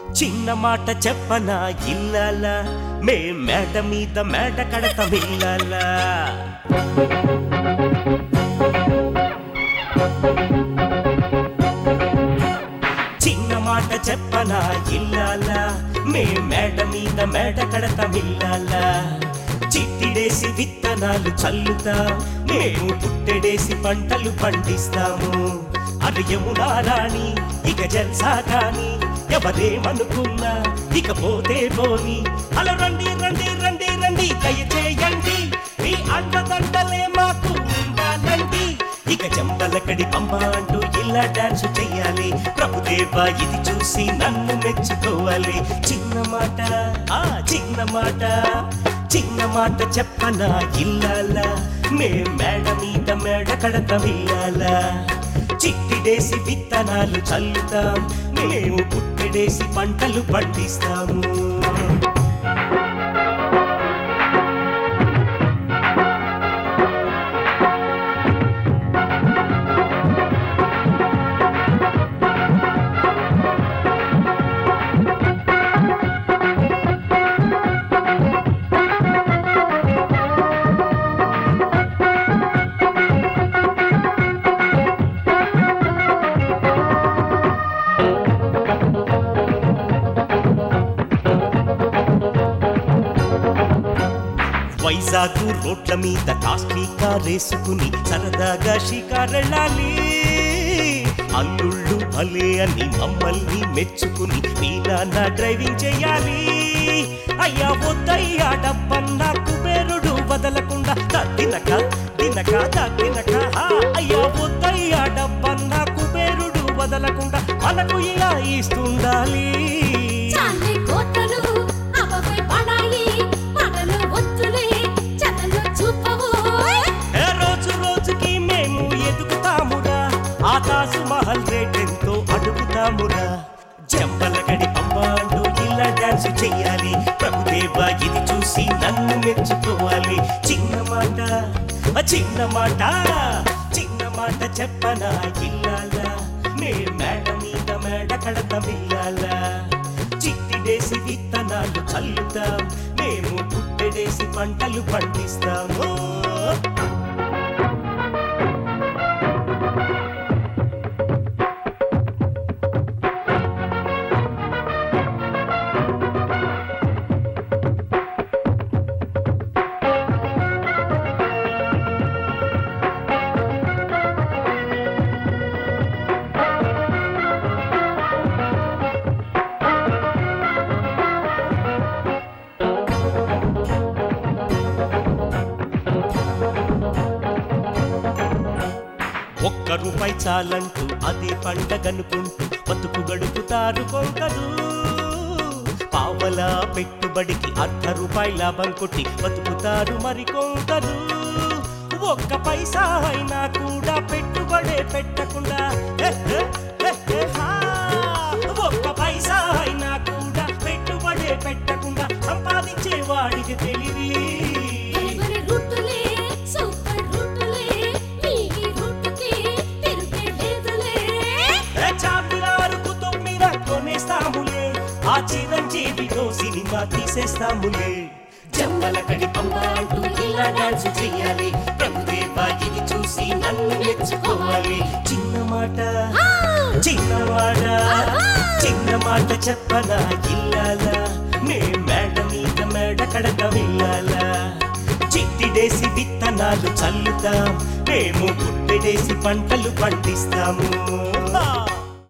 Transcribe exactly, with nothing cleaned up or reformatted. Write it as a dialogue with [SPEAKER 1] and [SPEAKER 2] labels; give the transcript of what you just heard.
[SPEAKER 1] చిన్న మాట చెప్పనా ఇల్లాల మే మేడ మీద మేడ కడతాం ఇల్లాల చిన్న మాట చెప్పనా ఇల్లాల మే మేడ మీద మేడ కడతాం ఇల్లాల చిట్టిడేసి విత్తనాలు చల్లుతాం మేము పుట్టెడేసి పంటలు పండిస్తాము అది యమునా రాణి ఇక జల్సా కాని ఎవరేమనుకున్నా ఇకపోతే పోని అలా రండి రండి రండి రండి దయచేయండి మీ అండదండలే మాకు ఉండాలండి ఇక చెంపలకడి పంప అంటూ ఇలా డాన్స్ చెయ్యాలి ప్రభుదేవా ఇది చూసి నన్ను మెచ్చుకోవాలి చిన్న మాట ఆ చిన్న మాట చిన్న మాట చెప్పనా ఇల్లాల మే మేడ మీద మేడ కడతాం ఇల్లాల చిట్టిడేసి విత్తనాలు చల్లుతాం మేము పుట్టెడేసి పంటలు పండిస్తాము వైజాగు రోడ్ల మీద కాస్ట్లీ కారేసుకుని సరదాగా షికారెళ్ళాలి అల్లుళ్ళు భలే అని మమ్మల్ని మెచ్చుకుని మీ నాన్న డ్రైవింగ్ చెయ్యాలి అయ్యా వద్దయ్యా డబ్బన్నా కుబేరుడు వదలకుండా తినక తినక తినక అయ్యా వద్దయ్యా డబ్బన్నా కుబేరుడు వదలకుండా మనకు ఇలా ఇస్తుండాలి తాజ్ మహల్ రేట్ ఎంతో అడుగుతామురా జంబలగడి పంప అంటూ ఇలా డాన్స్ చెయ్యాలి ప్రభుదేవా ఇది చూసి నన్ను మెచ్చుకోవాలి చిన్న మాట చిన్న మాట చిన్న మాట చెప్పనా ఇల్లాల మే మేడ మీద మేడ కడతాం ఇల్లాల చిట్టిడేసి విత్తనాలు చల్లుతాం మేము పుట్టెడేసి పంటలు పండిస్తాము ఒక్క రూపాయి చాలంటూ అదే పండగనుకుంటూ బతుకు గడుపుతారు కొందరు పావలా పెట్టుబడికి అర్ధ రూపాయి లాభం కొట్టి బతుకుతారు మరికొందరు ఒక్క పైసా అయినా కూడా పెట్టుబడే పెట్టకుండా ఒక్క పైసా అయినా కూడా పెట్టుబడే పెట్టకుండా సంపాదించే వాడికి తెలివి ఆ చిరంజీవితో సినిమా తీసేస్తాములే జంబలకడి పంప అంటూ ఇలా డాన్స్ చెయ్యాలి ప్రభుదేవా ఇది చూసి నన్ను మెచ్చుకోవాలి చిన్న మాట చిన్న మాట చిన్న మాట చెప్పనా ఇల్లాల మే మేడ మీద మేడ కడతాం ఇల్లాల చిట్టిడేసి విత్తనాలు చల్లుతాం మేము పుట్టెడేసి పంటలు పండిస్తాము